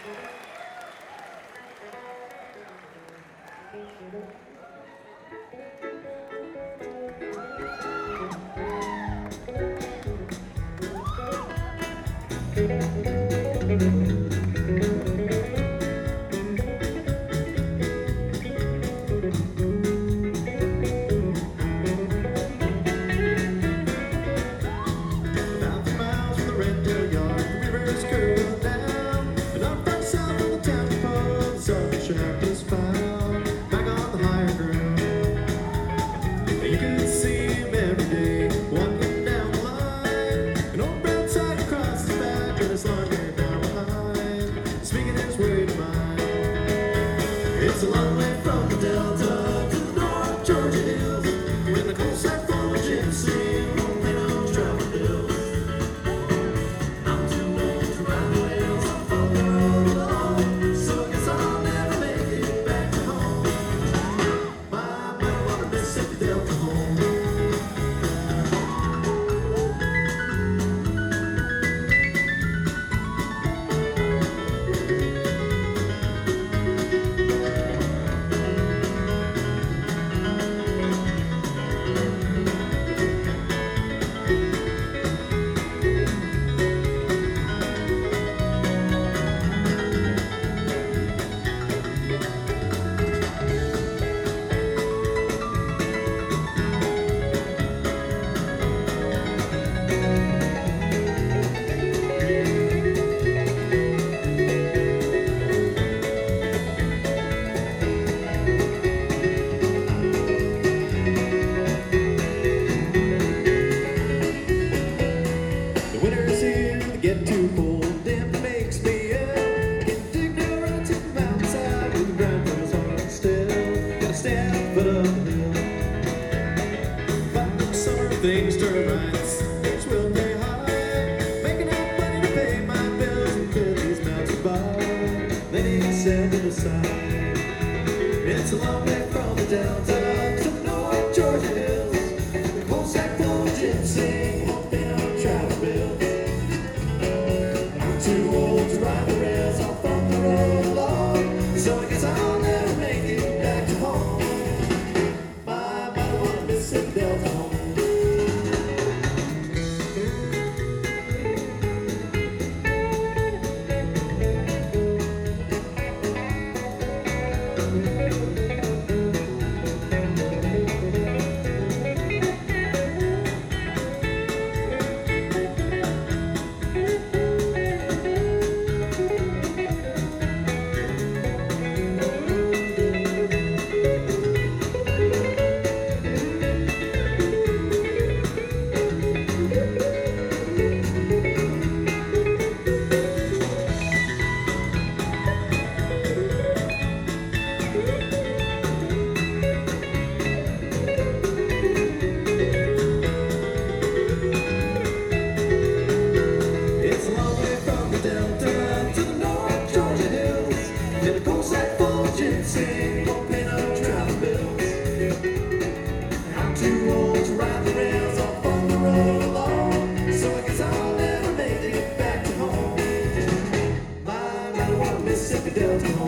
It's a long way from the Delta to the North Georgia hills. When the cold sack full of gypsy won't pay no travel bills. I'm too old to ride the rails, I'll follow the road along. So I guess I'll never make it back to home. My water Mississippi Delta home. Winter's here, they get too cold, and it makes me ill. Get ignorant to the mountainside with the ground goes on still. Gotta stand foot up the hill. But in the summer things turn right, things will pay high. Making enough money to pay my bills and fill these mountains by. Then he said to the side, it's a long way from the Delta to the North Georgia hills. The cold sack full of gypsy won't pay no travel bills. Too old to ride the rails off on the road along. So I guess I'll never make it back to home. My water Mississippi Delta home. Gypsy won't pay no travel bills. I'm too old to ride the rails off on the road alone. So I guess I'll never make it back to home. My water Mississippi Delta home.